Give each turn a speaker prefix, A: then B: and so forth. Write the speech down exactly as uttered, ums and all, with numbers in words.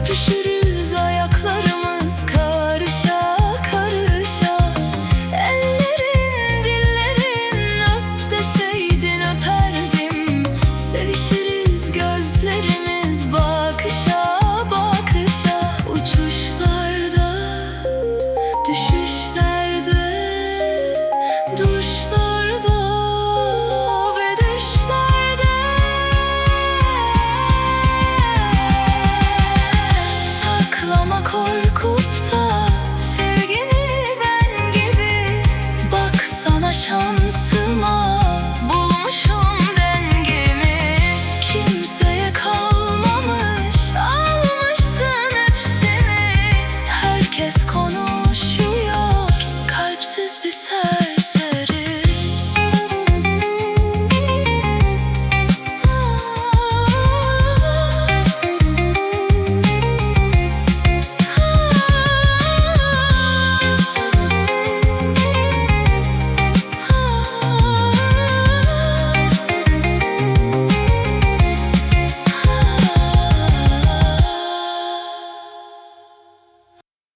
A: Öpüşürüz ayaklarımız karışa karışa. Ellerin dillerin öp deseydin öperdim. Sevişiriz gözlerimiz bakışa bakışa. Uçuşlarda, düşüşlerde, duşlarda ve düşlerde. Saklama korkup da sevgini ben gibi. Baksana şansıma, bulmuşum dengemi. Kimseye kalmamış, almışsın hepsini. Herkes konuşuyor, kalpsiz bir ser.